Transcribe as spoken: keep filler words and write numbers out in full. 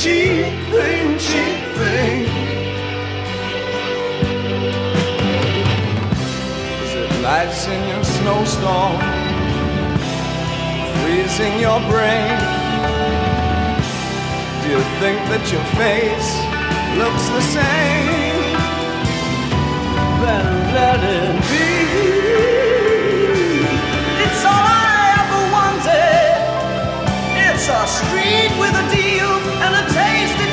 cheap thing, cheap thing. Is it lights in your snowstorm, freezing your brain? Do you think that your face looks the same? Then let it be. It's all I ever wanted. It's a street with a deal and a taste in